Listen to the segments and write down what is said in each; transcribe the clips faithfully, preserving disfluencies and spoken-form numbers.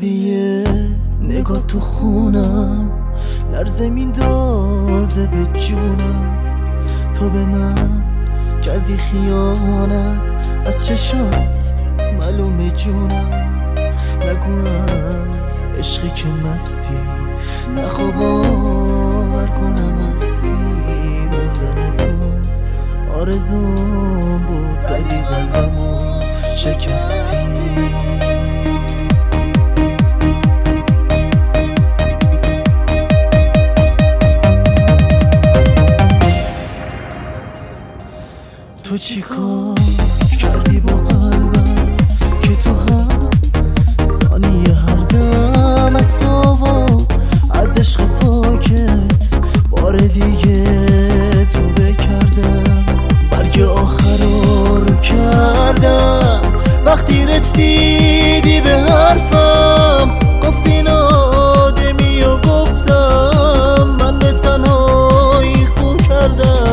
کردی نگاه تو خونم، لرزه میندازه به جونم. تو به من کردی خیانت، از چشات معلومه جونم. نگو از عشقی که مستی، نخوا باور کنم مستی. موندن تو آرزوم بود، زدی قلبمو شکستی. تو چی کار کردی با قلبم که تو هر ثانیه هر دم از تو و از عشق پاکت بار دیگه تو بکردم. برگ آخر رو کردم وقتی رسیدی به حرفم. گفتی نادمی و گفتم من به تنهایی خو کردم.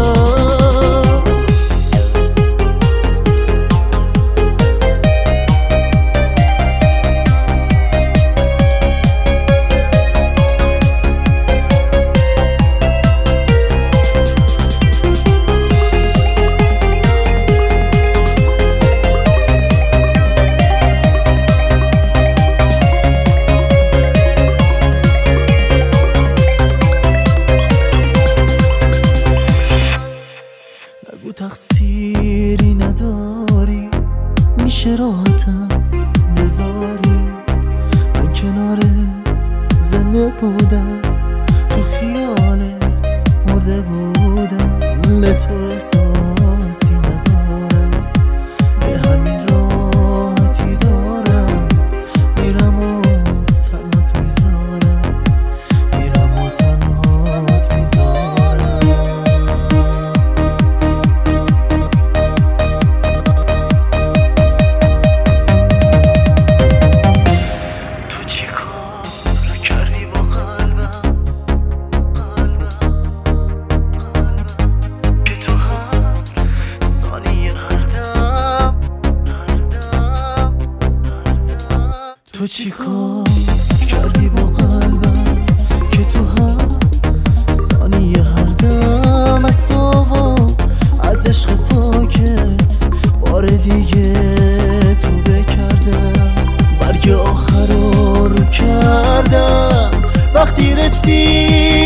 نگو تقصیری نداری، میشه راحتم بذاری. من کنارت زنده بودم، تو خیالت مرده بودم. به تو احساسی ندارم، به همین راحتی دارم. میرم و تنهات میذارم، میرم و تنهات میذارم. تو چی کار کردی با قلبم که تو هر ثانیه هر دم از تو و از عشق پاکت بار دیگه تو بکردم. برگ آخر رو کردم وقتی رسید